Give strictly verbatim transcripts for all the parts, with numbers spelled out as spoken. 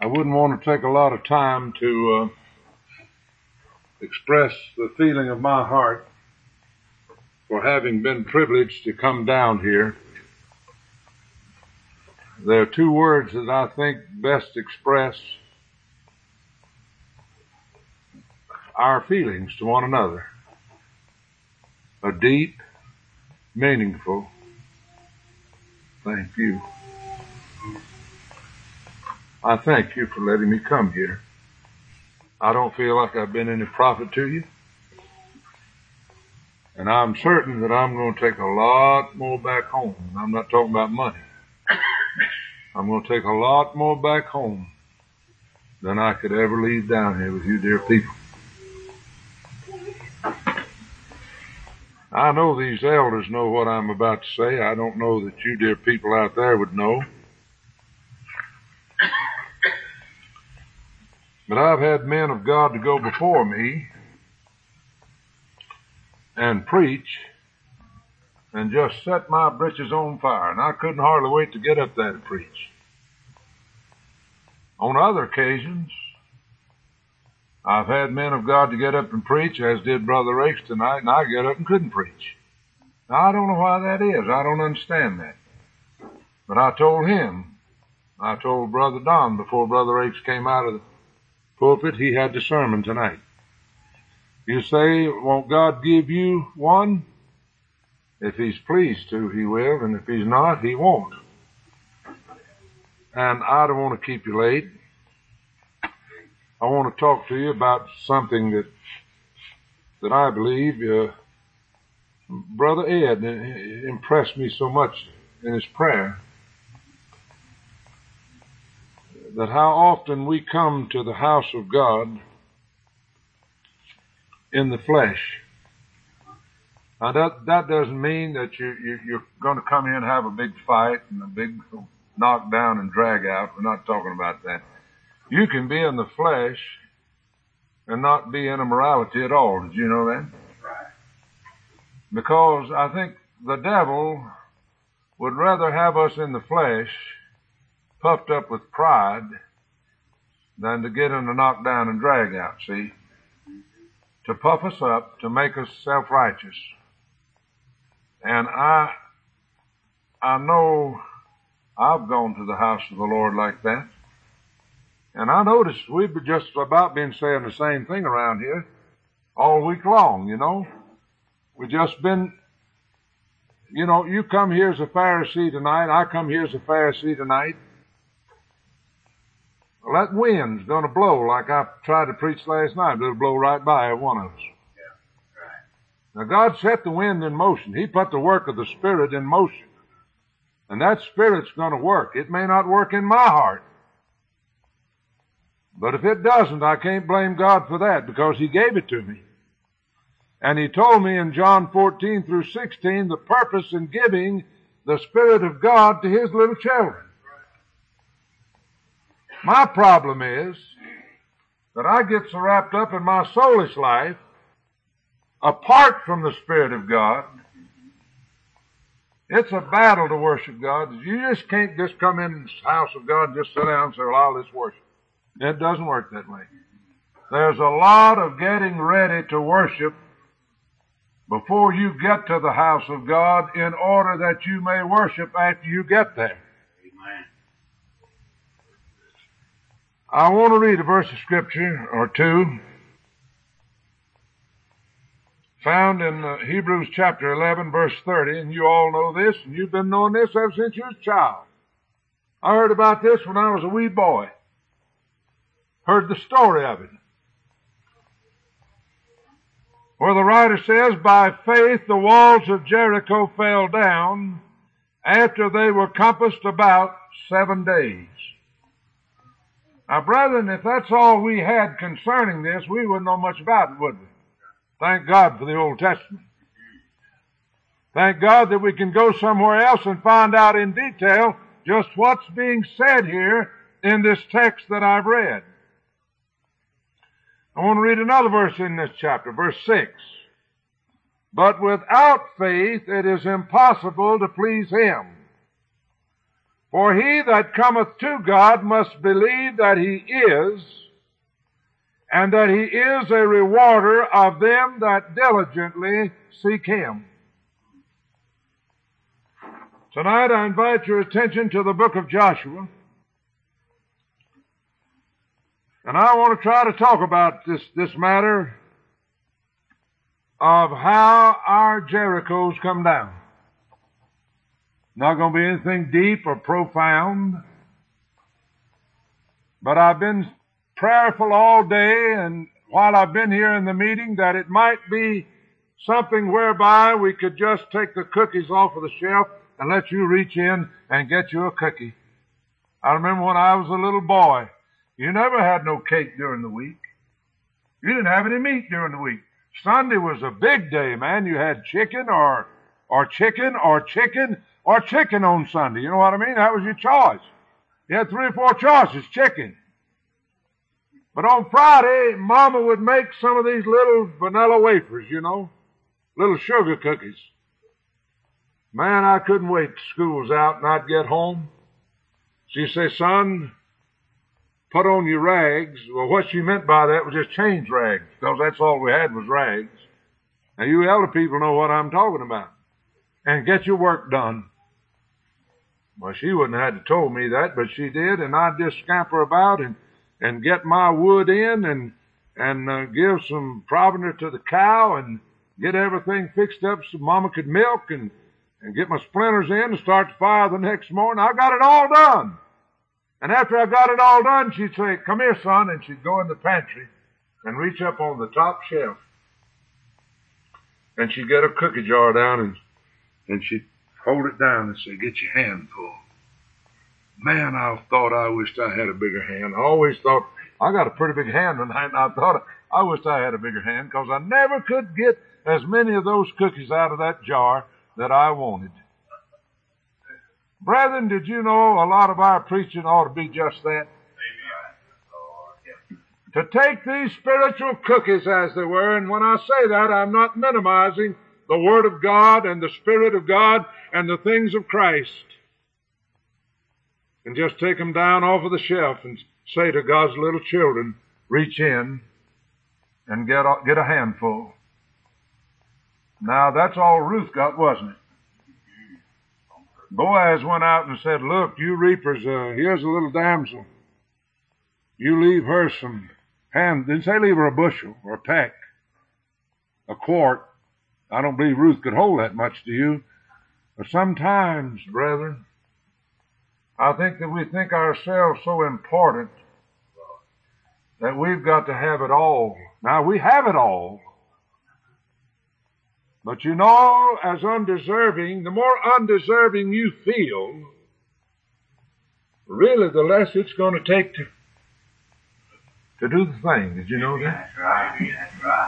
I wouldn't want to take a lot of time to uh, express the feeling of my heart for having been privileged to come down here. There are two words that I think best express our feelings to one another. A deep, meaningful thank you. I thank you for letting me come here. I don't feel like I've been any profit to you. And I'm certain that I'm going to take a lot more back home. I'm not talking about money. I'm going to take a lot more back home than I could ever leave down here with you dear people. I know these elders know what I'm about to say. I don't know that you dear people out there would know. But I've had men of God to go before me and preach and just set my britches on fire, and I couldn't hardly wait to get up there to preach. On other occasions, I've had men of God to get up and preach, as did Brother Rakes tonight, and I get up and couldn't preach. Now, I don't know why that is. I don't understand that. But I told him, I told Brother Don before Brother Rakes came out of the pulpit, he had the sermon tonight. You say, won't God give you one? If he's pleased to, he will, and if he's not, he won't. And I don't want to keep you late. I want to talk to you about something that that I believe uh, Brother Ed impressed me so much in his prayer, that how often we come to the house of God in the flesh. Now that, that doesn't mean that you, you, you're going to come here and have a big fight and a big knockdown and drag out. We're not talking about that. You can be in the flesh and not be in immorality at all. Did you know that? Right. Because I think the devil would rather have us in the flesh puffed up with pride than to get in a knockdown and drag out, see? To puff us up, to make us self-righteous. And I, I know I've gone to the house of the Lord like that. And I noticed we've just about been saying the same thing around here all week long, you know. We've just been, you know, you come here as a Pharisee tonight, I come here as a Pharisee tonight. Well, that wind's going to blow like I tried to preach last night, but it'll blow right by every one of us. Yeah, right. Now, God set the wind in motion. He put the work of the Spirit in motion. And that Spirit's going to work. It may not work in my heart. But if it doesn't, I can't blame God for that, because He gave it to me. And He told me in John fourteen through sixteen the purpose in giving the Spirit of God to His little children. My problem is that I get so wrapped up in my soulish life, apart from the Spirit of God. It's a battle to worship God. You just can't just come in the house of God and just sit down and say, well, I'll just worship. It doesn't work that way. There's a lot of getting ready to worship before you get to the house of God in order that you may worship after you get there. Amen. I want to read a verse of Scripture or two found in uh, Hebrews chapter eleven, verse thirty, and you all know this, and you've been knowing this ever since you was a child. I heard about this when I was a wee boy. Heard the story of it. Where the writer says, by faith the walls of Jericho fell down after they were compassed about seven days. Now, brethren, if that's all we had concerning this, we wouldn't know much about it, would we? Thank God for the Old Testament. Thank God that we can go somewhere else and find out in detail just what's being said here in this text that I've read. I want to read another verse in this chapter, verse six. But without faith it is impossible to please Him. For he that cometh to God must believe that he is, and that he is a rewarder of them that diligently seek him. Tonight I invite your attention to the book of Joshua. And I want to try to talk about this, this matter of how our Jerichos come down. Not going to be anything deep or profound. But I've been prayerful all day, and while I've been here in the meeting, that it might be something whereby we could just take the cookies off of the shelf and let you reach in and get you a cookie. I remember when I was a little boy, you never had no cake during the week. You didn't have any meat during the week. Sunday was a big day, man. You had chicken or or chicken or chicken or chicken on Sunday. You know what I mean? That was your choice. You had three or four choices, chicken. But on Friday, Mama would make some of these little vanilla wafers, you know, little sugar cookies. Man, I couldn't wait till school was out and I'd get home. She'd say, son, put on your rags. Well, what she meant by that was just change rags, because that's all we had was rags. Now, you elder people know what I'm talking about. And get your work done. Well, she wouldn't have had to told me that, but she did, and I'd just scamper about and, and get my wood in and, and uh, give some provender to the cow and get everything fixed up so Mama could milk and, and get my splinters in and start the fire the next morning. I got it all done. And after I got it all done, she'd say, come here, son, and she'd go in the pantry and reach up on the top shelf. And she'd get a cookie jar down and, and she'd hold it down and say, get your hand full. Man, I thought I wished I had a bigger hand. I always thought, I got a pretty big hand tonight, and I thought I wished I had a bigger hand, because I never could get as many of those cookies out of that jar that I wanted. Brethren, did you know a lot of our preaching ought to be just that? To take these spiritual cookies, as they were, and when I say that, I'm not minimizing the Word of God and the Spirit of God and the things of Christ, and just take them down off of the shelf and say to God's little children, reach in and get a, get a handful. Now, that's all Ruth got, wasn't it? Boaz went out and said, look, you reapers, uh, here's a little damsel. You leave her some hand. Didn't say leave her a bushel or a peck, a quart. I don't believe Ruth could hold that much to you. But sometimes, brethren, I think that we think ourselves so important that we've got to have it all. Now, we have it all. But you know, as undeserving, the more undeserving you feel, really the less it's going to take to to do the thing. Did you know that? That's right. That's right.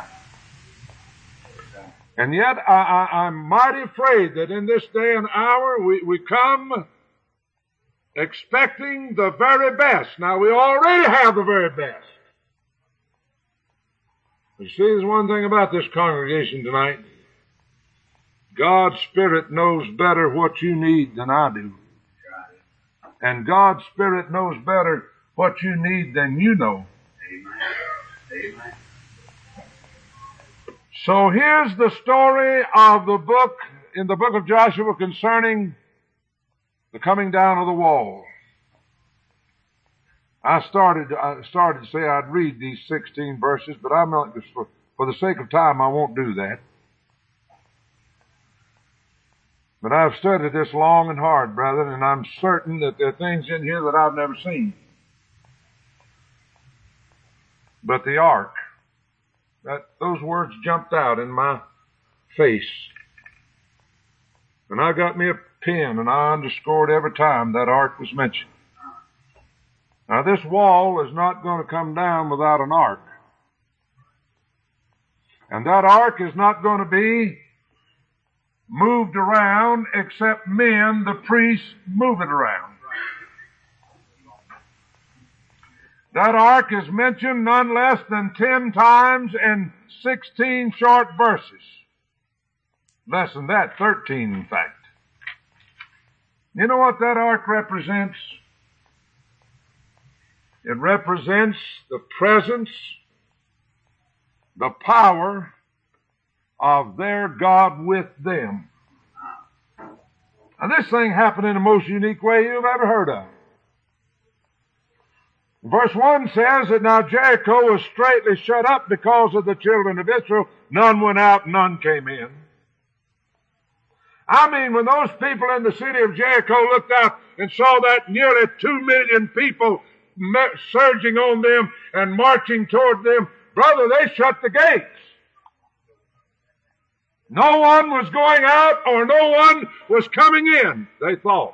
And yet, I, I, I'm mighty afraid that in this day and hour, we, we come expecting the very best. Now, we already have the very best. You see, there's one thing about this congregation tonight. God's Spirit knows better what you need than I do. And God's Spirit knows better what you need than you know. Amen. Amen. So here's the story of the book, in the book of Joshua, concerning the coming down of the wall. I started, I started to say I'd read these sixteen verses, but I'm not, for, for the sake of time, I won't do that. But I've studied this long and hard, brethren, and I'm certain that there are things in here that I've never seen. But the ark, that those words jumped out in my face. And I got me a pen, and I underscored every time that ark was mentioned. Now, this wall is not going to come down without an ark. And that ark is not going to be moved around except men, the priests, move it around. That ark is mentioned none less than ten times in sixteen short verses. Less than that, thirteen in fact. You know what that ark represents? It represents the presence, the power of their God with them. Now this thing happened in the most unique way you've ever heard of. Verse one says that now Jericho was straitly shut up because of the children of Israel. None went out, none came in. I mean, when those people in the city of Jericho looked out and saw that nearly two million people surging on them and marching toward them, brother, they shut the gates. No one was going out or no one was coming in, they thought.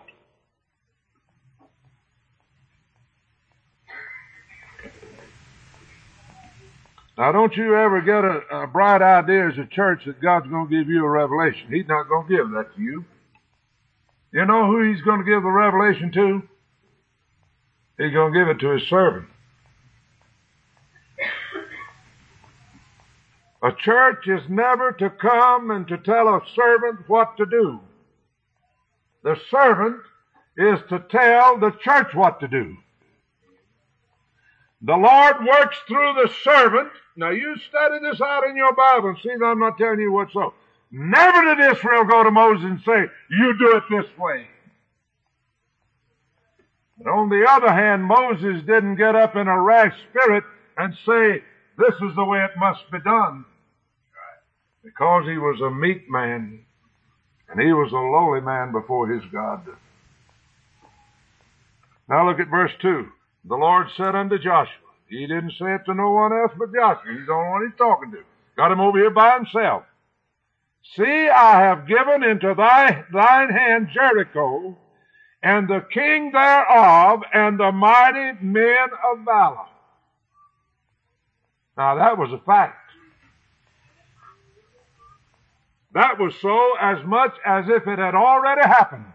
Now, don't you ever get a, a bright idea as a church that God's going to give you a revelation. He's not going to give that to you. You know who He's going to give the revelation to? He's going to give it to His servant. A church is never to come and to tell a servant what to do. The servant is to tell the church what to do. The Lord works through the servant. Now you study this out in your Bible and see that I'm not telling you what's so. Never did Israel go to Moses and say, you do it this way. But on the other hand, Moses didn't get up in a rash spirit and say, this is the way it must be done. Because he was a meek man and he was a lowly man before his God. Now look at verse two. The Lord said unto Joshua, He didn't say it to no one else but Joshua. He's the only one He's talking to. Got him over here by himself. See, I have given into thy, thine hand Jericho, and the king thereof, and the mighty men of valor. Now that was a fact. That was so as much as if it had already happened.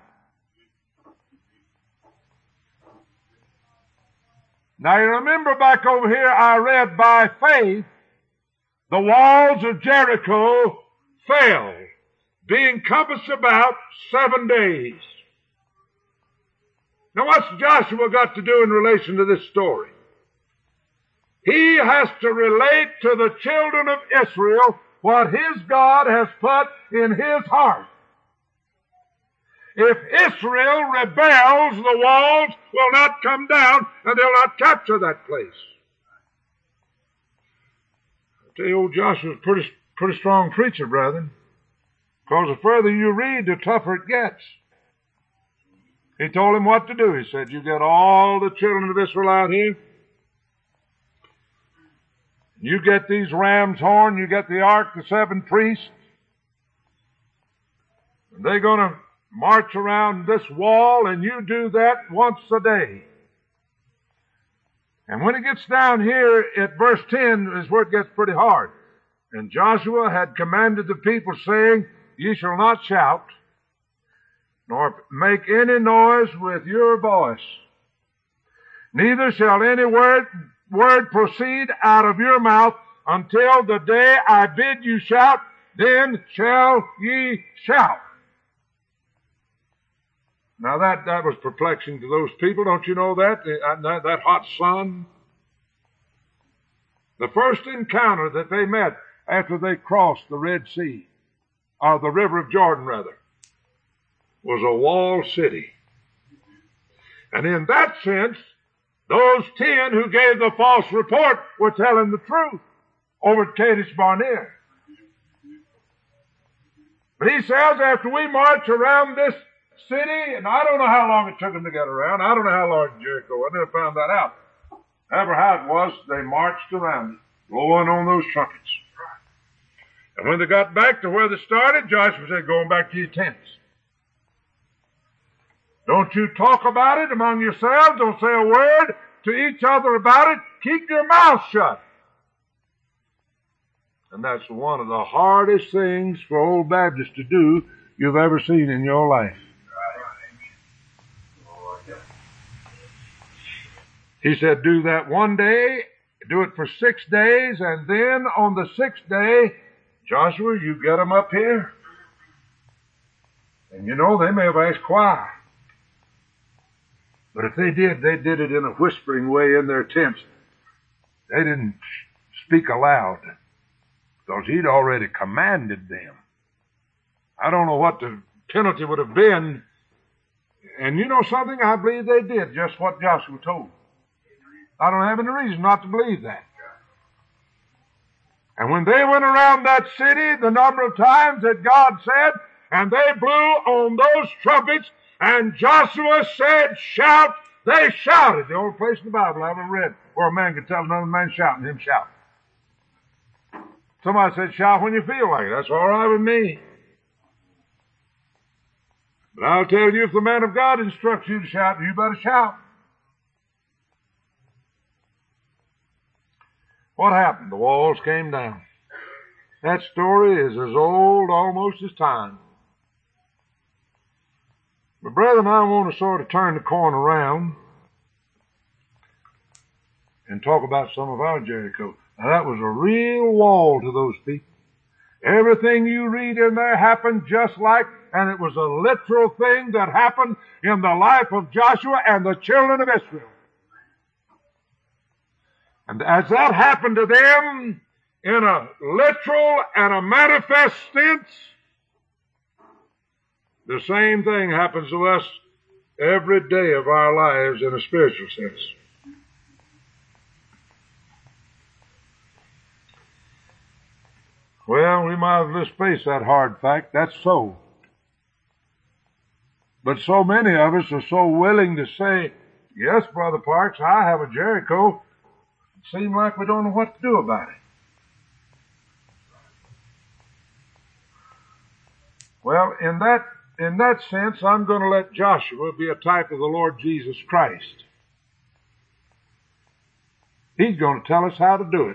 Now you remember back over here I read by faith the walls of Jericho fell, being compassed about seven days. Now what's Joshua got to do in relation to this story? He has to relate to the children of Israel what his God has put in his heart. If Israel rebels, the walls will not come down and they'll not capture that place. I tell you, old Joshua's a pretty, pretty strong preacher, brethren. Because the further you read, the tougher it gets. He told him what to do. He said, you get all the children of Israel out here. You get these ram's horn, you get the ark, the seven priests. And they're going to march around this wall, and you do that once a day. And when it gets down here at verse ten is where it gets pretty hard. And Joshua had commanded the people, saying, Ye shall not shout, nor make any noise with your voice. Neither shall any word, word proceed out of your mouth until the day I bid you shout, then shall ye shout. Now that, that was perplexing to those people. Don't you know that? That, that hot sun? The first encounter that they met after they crossed the Red Sea, or the River of Jordan rather, was a walled city. And in that sense, those ten who gave the false report were telling the truth over at Kadesh Barnea. But he says after we march around this city, and I don't know how long it took them to get around. I don't know how large Jericho was. I never found that out. However, how it was, they marched around it, blowing on those trumpets. And when they got back to where they started, Joshua said, going back to your tents. Don't you talk about it among yourselves. Don't say a word to each other about it. Keep your mouth shut. And that's one of the hardest things for old Baptists to do you've ever seen in your life. He said, do that one day, do it for six days, and then on the sixth day, Joshua, you get them up here. And you know, they may have asked why. But if they did, they did it in a whispering way in their tents. They didn't speak aloud, because he'd already commanded them. I don't know what the penalty would have been. And you know something? I believe they did just what Joshua told. I don't have any reason not to believe that. And when they went around that city, the number of times that God said, and they blew on those trumpets, and Joshua said, shout, they shouted. The only place in the Bible I ever read where a man could tell another man shouting, him shout. Somebody said, shout when you feel like it. That's all right with me. But I'll tell you, if the man of God instructs you to shout, you better shout. What happened? The walls came down. That story is as old almost as time. But brethren, I want to sort of turn the corner around and talk about some of our Jericho. Now that was a real wall to those people. Everything you read in there happened just like, and it was a literal thing that happened in the life of Joshua and the children of Israel. And as that happened to them in a literal and a manifest sense, the same thing happens to us every day of our lives in a spiritual sense. Well, we might as well just face that hard fact. That's so. But so many of us are so willing to say, yes, Brother Parks, I have a Jericho. It seems like we don't know what to do about it. Well, in that in that sense, I'm going to let Joshua be a type of the Lord Jesus Christ. He's going to tell us how to do it.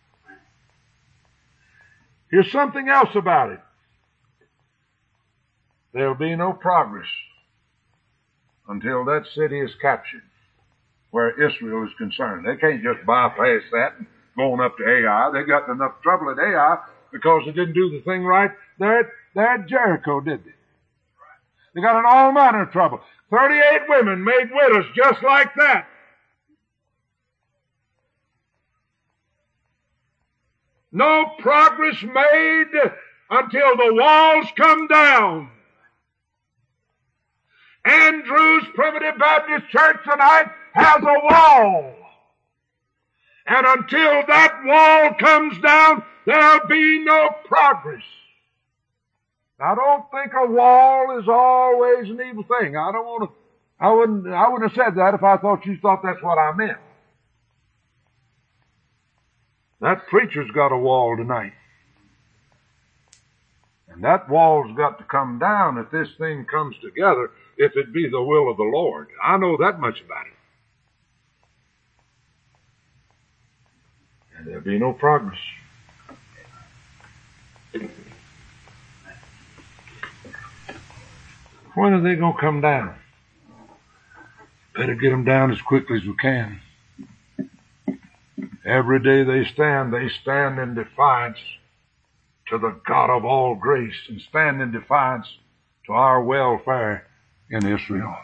Here's something else about it. There'll be no progress until that city is captured, where Israel is concerned. They can't just bypass that and go on up to Ai. They got enough trouble at Ai because they didn't do the thing right there at, there at Jericho, did they? They got in all manner of trouble. Thirty-eight women made widows just like that. No progress made until the walls come down. Andrews Primitive Baptist Church tonight has a wall. And until that wall comes down, there'll be no progress. Now, don't think a wall is always an evil thing. I don't want to, I wouldn't, I wouldn't have said that if I thought you thought that's what I meant. That preacher's got a wall tonight. And that wall's got to come down if this thing comes together, if it be the will of the Lord. I know that much about it. And there'll be no progress. When are they going to come down? Better get them down as quickly as we can. Every day they stand, they stand in defiance to the God of all grace and stand in defiance to our welfare in Israel.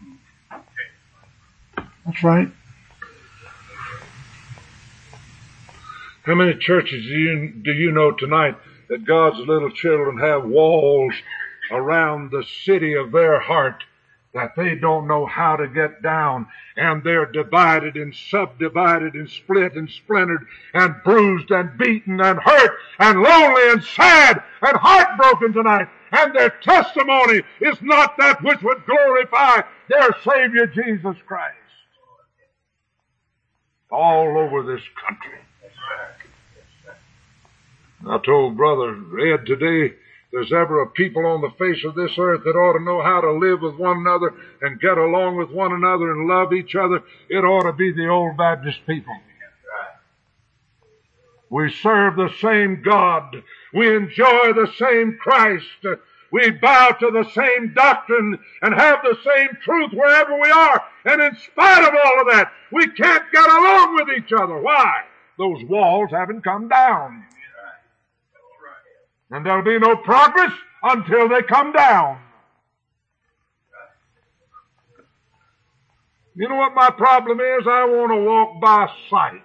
That's right. How many churches do you, do you know tonight that God's little children have walls around the city of their heart that they don't know how to get down, and they're divided and subdivided and split and splintered and bruised and beaten and hurt and lonely and sad and heartbroken tonight, and their testimony is not that which would glorify their Savior Jesus Christ. All over this country. I told Brother Ed today, there's ever a people on the face of this earth that ought to know how to live with one another and get along with one another and love each other, it ought to be the old Baptist people. We serve the same God. We enjoy the same Christ. We bow to the same doctrine and have the same truth wherever we are. And in spite of all of that, we can't get along with each other. Why? Those walls haven't come down. And there'll be no progress until they come down. You know what my problem is? I want to walk by sight.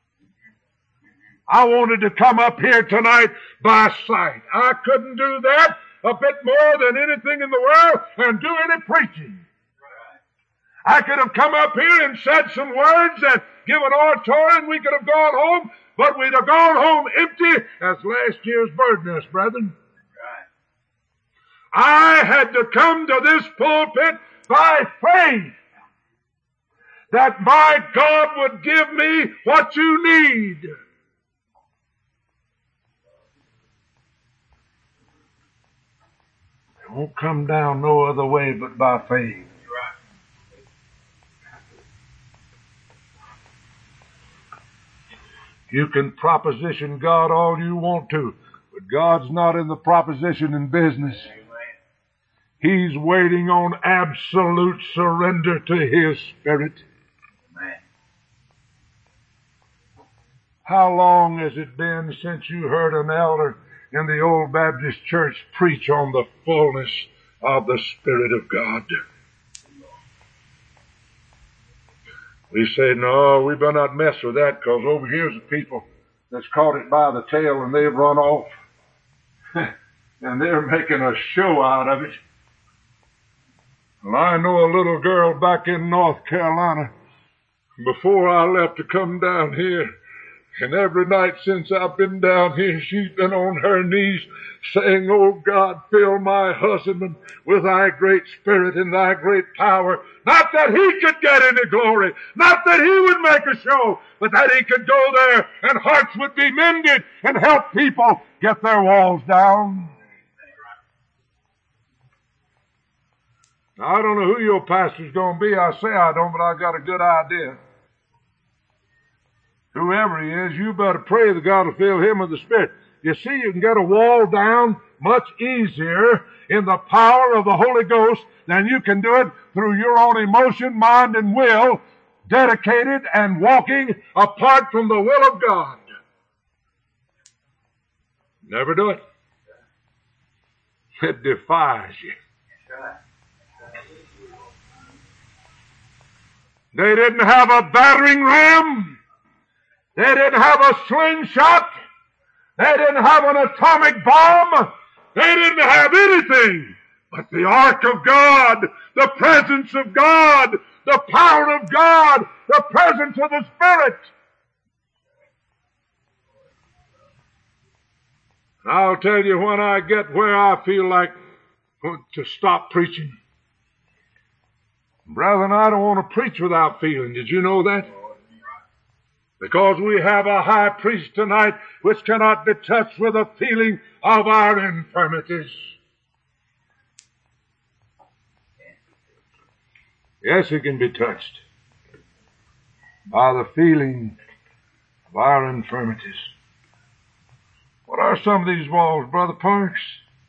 I wanted to come up here tonight by sight. I couldn't do that a bit more than anything in the world and do any preaching. I could have come up here and said some words and given oratory, and we could have gone home, but we'd have gone home empty as last year's bird nest, brethren. I had to come to this pulpit by faith that my God would give me what you need. It won't come down no other way but by faith. You can proposition God all you want to, but God's not in the propositioning business. He's waiting on absolute surrender to His Spirit. How long has it been since you heard an elder in the old Baptist church preach on the fullness of the Spirit of God? We say, no, we better not mess with that, because over here's the people that's caught it by the tail and they've run off. And they're making a show out of it. Well, I know a little girl back in North Carolina before I left to come down here. And every night since I've been down here, she's been on her knees saying, oh God, fill my husband with thy great spirit and thy great power. Not that he could get any glory, not that he would make a show, but that he could go there and hearts would be mended and help people get their walls down. Now, I don't know who your pastor's going to be. I say I don't, but I got a good idea. Whoever he is, you better pray that God will fill him with the Spirit. You see, you can get a wall down much easier in the power of the Holy Ghost than you can do it through your own emotion, mind, and will, dedicated and walking apart from the will of God. Never do it. It defies you. They didn't have a battering ram. They didn't have a slingshot. They didn't have an atomic bomb. They didn't have anything but the ark of God, the presence of God, the power of God, the presence of the Spirit. I'll tell you, when I get where I feel like to stop preaching, brethren, I don't want to preach without feeling. Did you know that? Because we have a high priest tonight which cannot be touched with a feeling of our infirmities. Yes, he can be touched by the feeling of our infirmities. What are some of these walls, Brother Parks?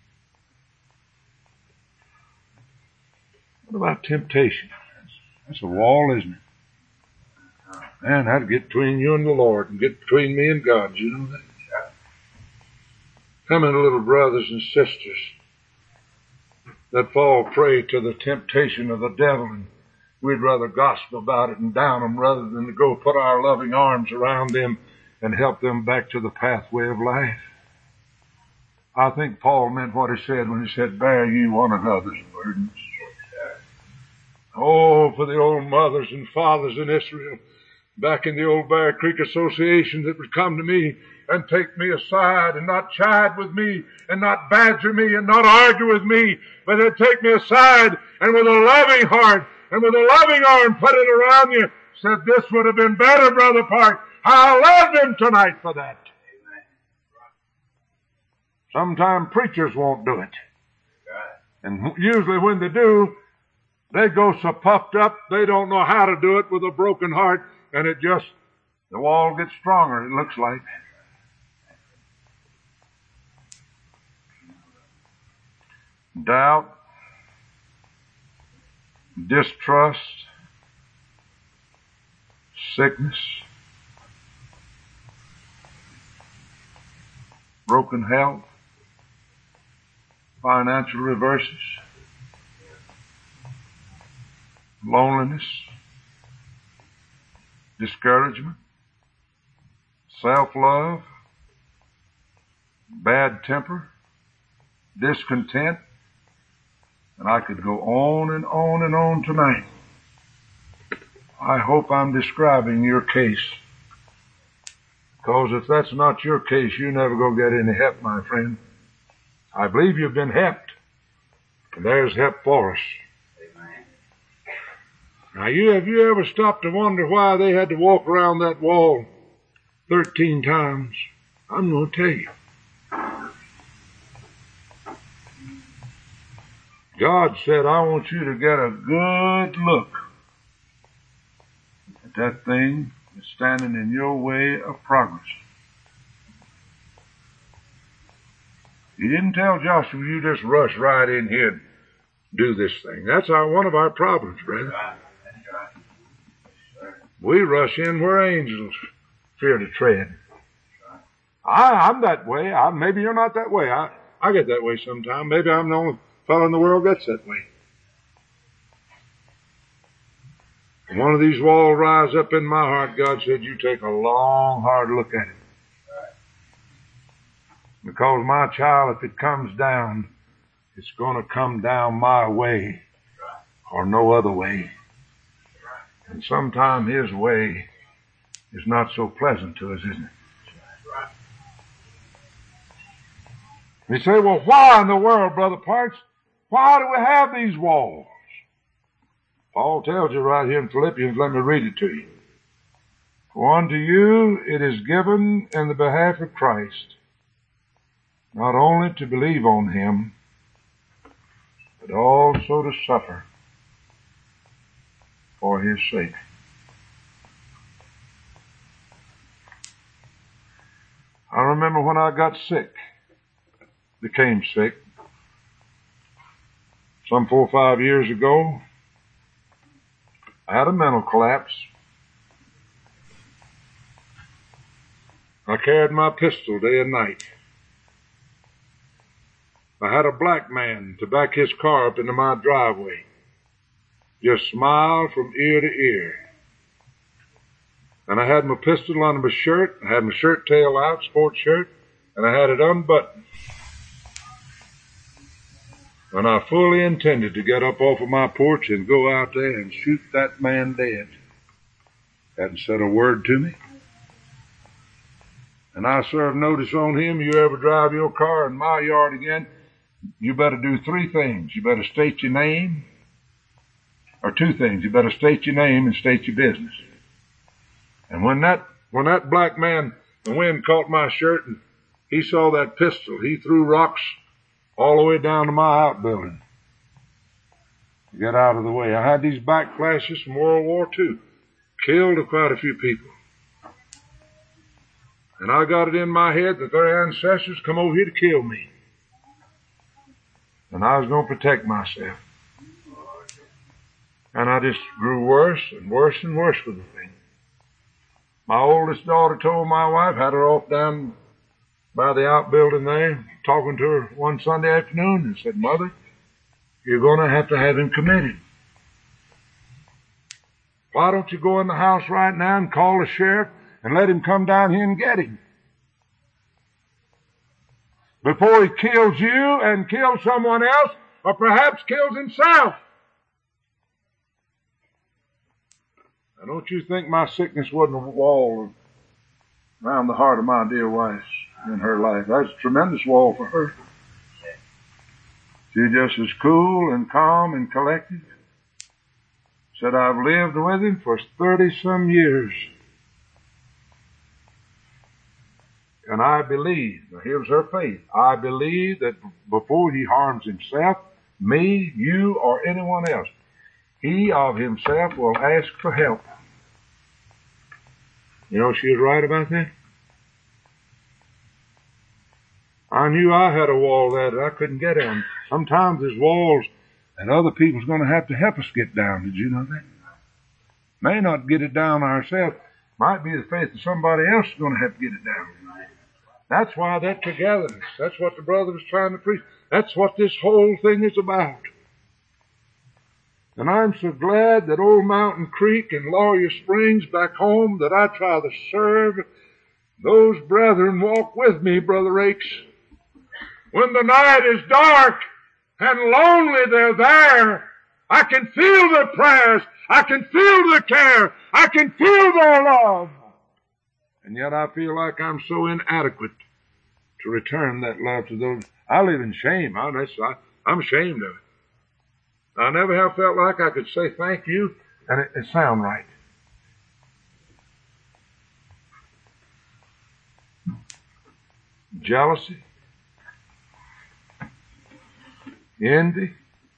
What about temptation? That's a wall, isn't it? Man, that'd get between you and the Lord and get between me and God. You know that? How many little brothers and sisters that fall prey to the temptation of the devil, and we'd rather gossip about it and down them rather than to go put our loving arms around them and help them back to the pathway of life? I think Paul meant what he said when he said, bear ye one another's burdens. Oh, for the old mothers and fathers in Israel back in the old Bear Creek Association that would come to me and take me aside and not chide with me and not badger me and not argue with me, but they'd take me aside and with a loving heart and with a loving arm put it around you, said, this would have been better, Brother Park. I love them tonight for that. Sometimes preachers won't do it. And usually when they do, they go so puffed up, they don't know how to do it with a broken heart, and it just, the wall gets stronger, it looks like. Doubt, distrust, sickness, broken health, financial reverses, loneliness, discouragement, self-love, bad temper, discontent, and I could go on and on and on tonight. I hope I'm describing your case. Because if that's not your case, you never go get any help, my friend. I believe you've been helped. And there's help for us. Amen. Now, you have you ever stopped to wonder why they had to walk around that wall thirteen times? I'm going to tell you. God said, I want you to get a good look at that thing that's standing in your way of progress. He didn't tell Joshua, you just rush right in here and do this thing. That's our, one of our problems, brother. We rush in where angels fear to tread. I, I'm that way. I, maybe you're not that way. I, I get that way sometimes. Maybe I'm the only fellow in the world gets that way. When one of these walls rise up in my heart, God said, you take a long, hard look at it. Because my child, if it comes down, it's going to come down my way or no other way. And sometimes his way is not so pleasant to us, isn't it? You say, well, why in the world, Brother Parks? Why do we have these walls? Paul tells you right here in Philippians, let me read it to you. For unto you it is given in the behalf of Christ, not only to believe on him, but also to suffer for his sake. I remember when I got sick, became sick, some four or five years ago, I had a mental collapse. I carried my pistol day and night. I had a black man to back his car up into my driveway. Just smiled from ear to ear. And I had my pistol under my shirt. I had my shirt tail out, sports shirt, and I had it unbuttoned. And I fully intended to get up off of my porch and go out there and shoot that man dead. Hadn't said a word to me. And I served notice on him, you ever drive your car in my yard again, you better do three things. You better state your name, or two things. You better state your name and state your business. And when that when that black man, the wind caught my shirt and he saw that pistol, he threw rocks all the way down to my outbuilding to get out of the way. I had these backflashes from World War Two. Killed quite a few people. And I got it in my head that their ancestors come over here to kill me. And I was going to protect myself. And I just grew worse and worse and worse with the thing. My oldest daughter told my wife, had her off down by the outbuilding there, talking to her one Sunday afternoon, and said, Mother, you're going to have to have him committed. Why don't you go in the house right now and call the sheriff and let him come down here and get him? Before he kills you and kills someone else, or perhaps kills himself. Now, don't you think my sickness wasn't a wall around the heart of my dear wife in her life? That's a tremendous wall for her. She just as cool and calm and collected. Said, I've lived with him for thirty-some years. And I believe, now here's her faith, I believe that before he harms himself, me, you, or anyone else, he of himself will ask for help. You know, she was right about that. I knew I had a wall there that I couldn't get on. Sometimes there's walls and other people's going to have to help us get down. Did you know that? May not get it down ourselves. Might be the faith that somebody else is going to have to get it down. That's why that togetherness, that's what the brother was trying to preach. That's what this whole thing is about. And I'm so glad that old Mountain Creek and Lawyer Springs back home that I try to serve, those brethren walk with me, Brother Rakes. When the night is dark and lonely, they're there. I can feel their prayers. I can feel their care. I can feel their love. And yet I feel like I'm so inadequate to return that love to those. I live in shame. I, that's, I, I'm ashamed of it. I never have felt like I could say thank you and it, it sound right. Jealousy, envy,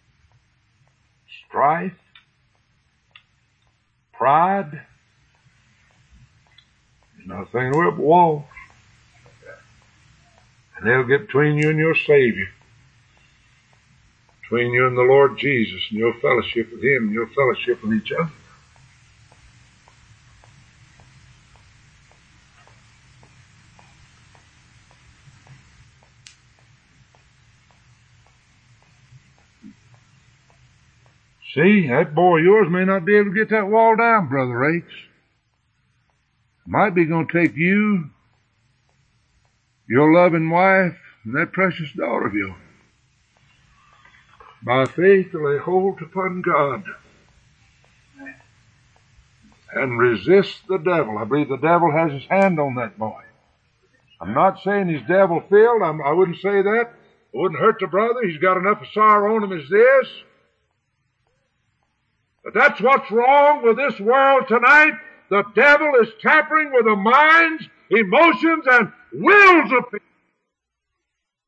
strife, pride. There's nothing but walls. And they'll get between you and your Savior. Between you and the Lord Jesus and your fellowship with Him and your fellowship with each other. See, that boy of yours may not be able to get that wall down, Brother Rakes. Might be going to take you, your loving wife, and that precious daughter of yours. By faith to lay hold upon God and resist the devil. I believe the devil has his hand on that boy. I'm not saying he's devil-filled. I'm, I wouldn't say that. It wouldn't hurt the brother. He's got enough of sorrow on him as this. But that's what's wrong with this world tonight. The devil is tampering with the minds, emotions, and wills of people.